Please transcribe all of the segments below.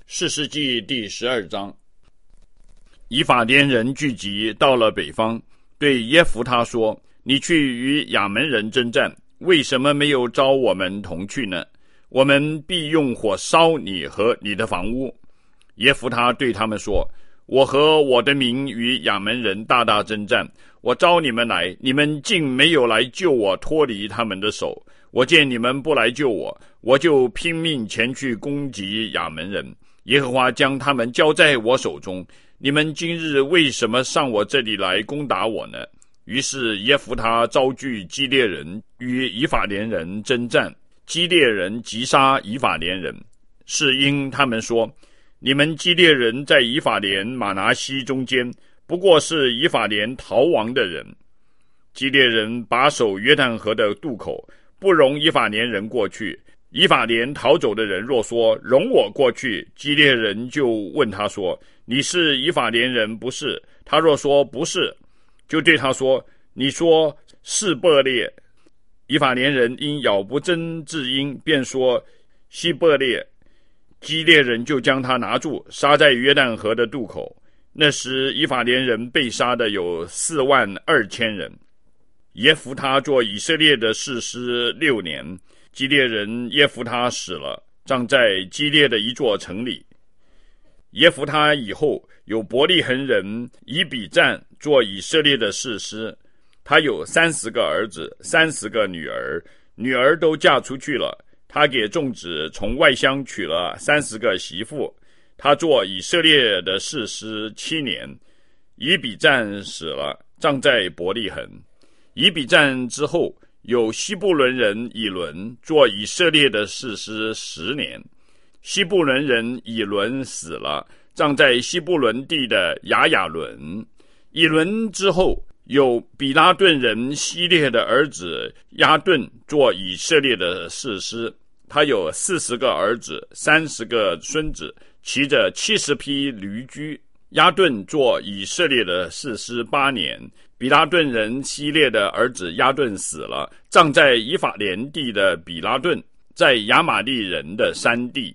士师记第12章。以法莲人聚集到了北方，对耶弗他说：你去与亚门人征战，为什么没有召我们同去呢？我们必用火烧你和你的房屋。耶弗他对他们说：我和我的民与亚门人大大征战，我召你们来，你们竟没有来救我脱离他们的手。我见你们不来救我，我就拼命前去攻击亚门人。耶和华将他们交在我手中，你们今日为什么上我这里来攻打我呢？于是耶弗他招聚基列人与以法莲人征战，基列人击杀以法莲人，是因他们说：你们基列人在以法莲玛拿西中间，不过是以法莲逃亡的人。基列人把守约旦河的渡口，不容以法莲人过去。以法莲逃走的人若说容我过去，基列人就问他说：你是以法莲人不是？他若说不是，就对他说：你说是伯列。以法莲人因咬不真字音，便说希伯列。基列人就将他拿住，杀在约旦河的渡口。那时以法莲人被杀的有42000人。耶弗他做以色列的士师6年，基列人耶弗他死了，葬在基列的一座城里。耶弗他以后有伯利恒人以比赞做以色列的士师，他有30个儿子，30个女儿，女儿都嫁出去了。他给众子从外乡娶了30个媳妇。他做以色列的士师7年。以比赞死了，葬在伯利恒。以比赞之后，有希布伦人以伦做以色列的士师10年。希布伦人以伦死了，葬在希布伦地的亚伦。以伦之后，有比拉顿人希列的儿子亚顿做以色列的士师。他有40个儿子，30个孙子，骑着70匹驴驹。亚顿做以色列的士师8年。比拉顿人希列的儿子亚顿死了，葬在以法莲地的比拉顿，在亚玛利人的山地。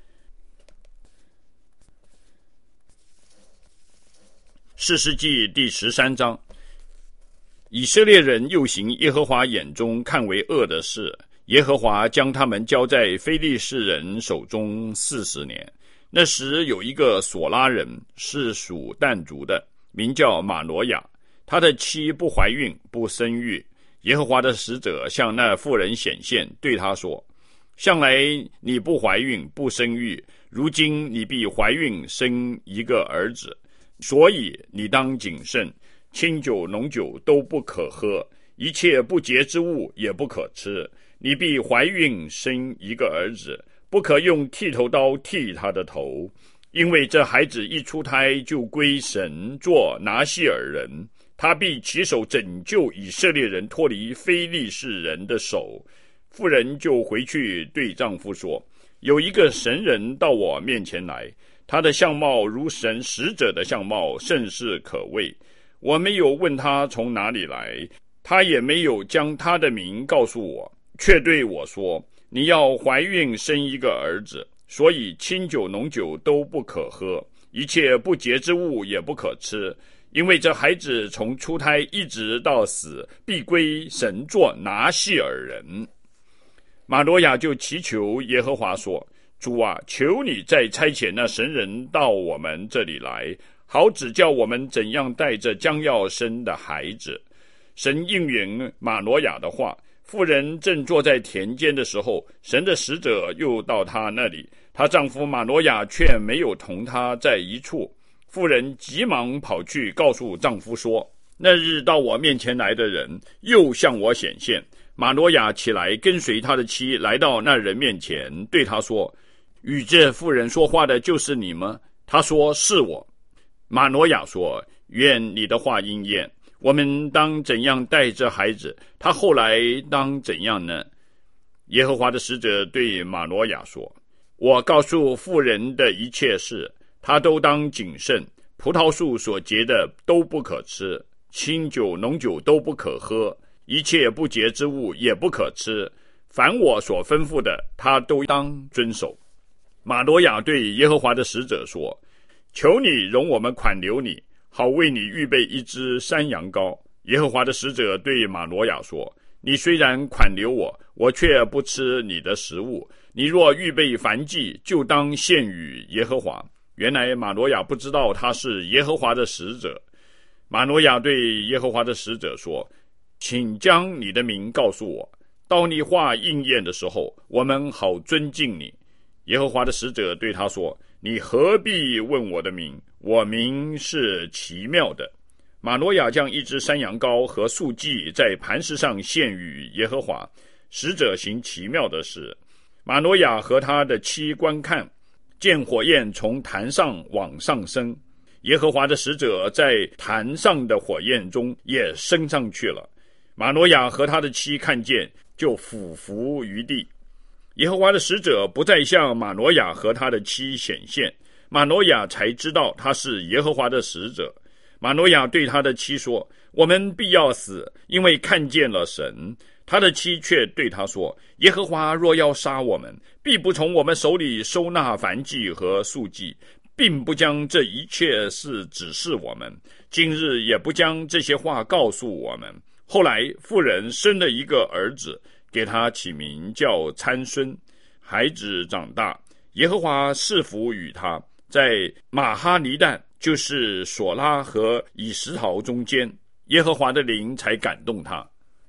士师记第13章。以色列人又行耶和华眼中看为恶的事，耶和华将他们交在非利士人手中40年。那时有一个索拉人，是属但族的，名叫马挪亚。他的妻不怀孕不生育。耶和华的使者向那妇人显现，对他说：向来你不怀孕不生育，如今你必怀孕生一个儿子，所以你当谨慎，清酒浓酒都不可喝，一切不洁之物也不可吃。你必怀孕生一个儿子，不可用剃头刀剃他的头，因为这孩子一出胎就归神做拿细尔人，他必起手拯救以色列人脱离非利士人的手。妇人就回去对丈夫说：有一个神人到我面前来，他的相貌如神使者的相貌，甚是可畏。我没有问他从哪里来，他也没有将他的名告诉我，却对我说：你要怀孕生一个儿子，所以清酒浓酒都不可喝，一切不洁之物也不可吃，因为这孩子从出胎一直到死，必归神作拿细尔人。马挪亚就祈求耶和华说：主啊，求你再差遣那神人到我们这里来，好指教我们怎样带着将要生的孩子。神应允马挪亚的话。妇人正坐在田间的时候，神的使者又到她那里，她丈夫马挪亚却没有同她在一处。妇人急忙跑去告诉丈夫说：那日到我面前来的人又向我显现。马挪亚起来跟随他的妻来到那人面前，对他说：与这妇人说话的就是你吗？他说：是我。马挪亚说：愿你的话应验，我们当怎样带这孩子？他后来当怎样呢？耶和华的使者对马挪亚说：我告诉妇人的一切事，他都当谨慎。葡萄树所结的都不可吃，清酒浓酒都不可喝，一切不洁之物也不可吃。凡我所吩咐的，他都当遵守。 马诺亚对耶和华的使者说：求你容我们款留你，好为你预备一只山羊羔。耶和华的使者对马诺亚说：你虽然款留我，我却不吃你的食物。你若预备燔祭，就当献与耶和华。原来马诺亚不知道他是耶和华的使者。马诺亚对耶和华的使者说：请将你的名告诉我，到你话应验的时候，我们好尊敬你。耶和华的使者对他说：你何必问我的名？我名是奇妙的。马诺亚将一只山羊羔和素祭在磐石上献与耶和华。使者行奇妙的事。马诺亚和他的妻观看，见火焰从坛上往上升，耶和华的使者在坛上的火焰中也升上去了。马诺亚和他的妻看见，就俯伏于地。耶和华的使者不再向马诺亚和他的妻显现，马诺亚才知道他是耶和华的使者。马诺亚对他的妻说：我们必要死，因为看见了神。他的妻却对他说：耶和华若要杀我们，必不从我们手里收纳燔祭和素祭，并不将这一切事指示我们，今日也不将这些话告诉我们。后来妇人生了一个儿子，给他起名叫参孙。孩子长大，耶和华赐福与他，在马哈尼旦，就是索拉和以实陶中间，耶和华的灵才感动他。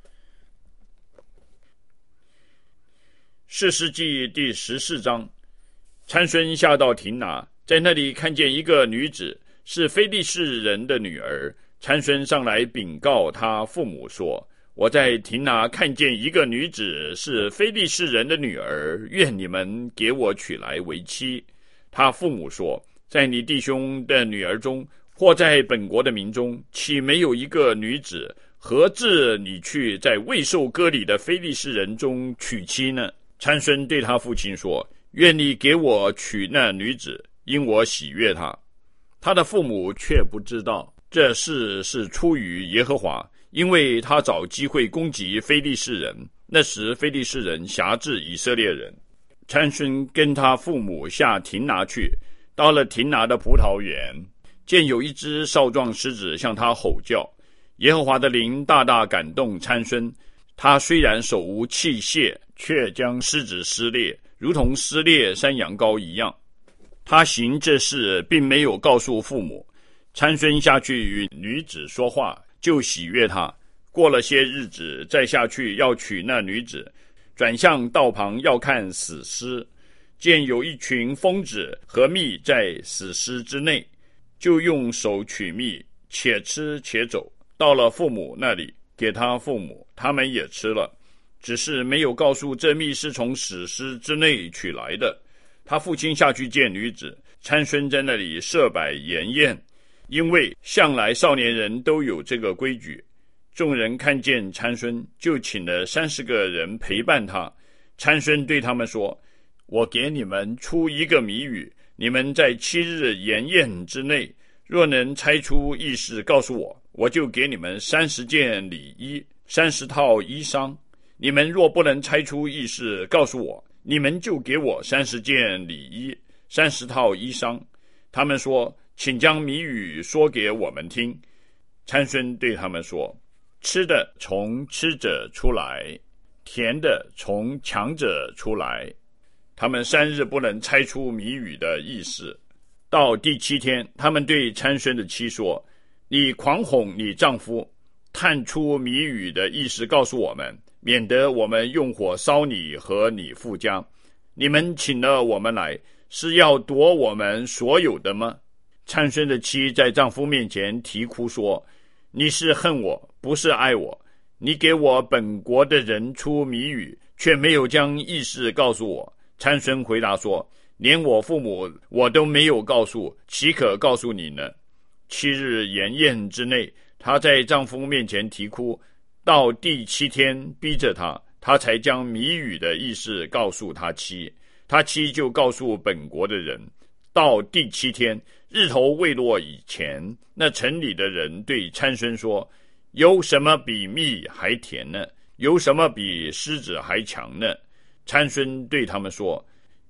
士师记第14章。参孙下到亭拿，在那里看见一个女子，是非利士人的女儿。参孙上来禀告他父母说：我在亭拿看见一个女子，是非利士人的女儿，愿你们给我娶来为妻。他父母说：在你弟兄的女儿中，或在本国的民中，岂没有一个女子？何至你去在未受割礼的非利士人中娶妻呢？参孙对他父亲说：愿你给我娶那女子，因我喜悦她。他的父母却不知道这事是出于耶和华，因为他找机会攻击非利士人。那时非利士人辖制以色列人。参孙跟他父母下亭拿去，到了亭拿的葡萄园，见有一只少壮狮子向他吼叫。耶和华的灵大大感动参孙，他虽然手无器械，却将狮子撕裂，如同撕裂山羊羔一样。他行这事并没有告诉父母。参孙下去与女子说话，就喜悦她。过了些日子，再下去要娶那女子，转向道旁要看死尸，见有一群蜂子和蜜在死尸之内，就用手取蜜，且吃且走，到了父母那里，给他父母，他们也吃了，只是没有告诉这蜜是从死尸之内取来的。他父亲下去见女子，参孙在那里设摆筵宴，因为向来少年人都有这个规矩。众人看见参孙，就请了30个人陪伴他。参孙对他们说：我给你们出一个谜语，你们在7日筵宴之内，若能猜出意思告诉我，我就给你们30件礼衣，30套衣裳。你们若不能猜出意思告诉我，你们就给我30件礼衣，30套衣裳。他们说：请将谜语说给我们听。参孙对他们说：吃的从吃者出来，甜的从强者出来。他们3日不能猜出谜语的意思。到第7天，他们对参孙的妻说：你狂哄你丈夫，探出谜语的意思告诉我们，免得我们用火烧你和你父家。你们请了我们来，是要夺我们所有的吗？参孙的妻在丈夫面前啼哭说：你是恨我，不是爱我。你给我本国的人出谜语，却没有将意思告诉我。参孙回答说：连我父母我都没有告诉，岂可告诉你呢？7日筵宴之内，她在丈夫面前啼哭，到第7天逼着她，她才将谜语的意思告诉她妻。她妻就告诉本国的人。到第7天，日头未落以前，那城里的人对参孙说：有什么比蜜还甜呢？有什么比狮子还强呢？参孙对他们说：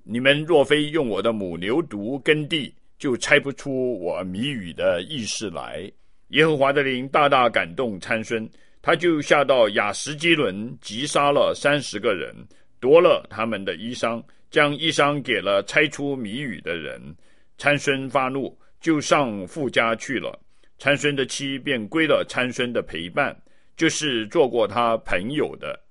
你们若非用我的母牛犊耕地，就猜不出我谜语的意思来。耶和华的灵大大感动参孙，他就下到亚什基伦，击杀了30个人，夺了他们的衣裳，将衣裳给了猜出谜语的人。参孙发怒，就上父家去了。参孙的妻便归了参孙的陪伴，就是做过他朋友的。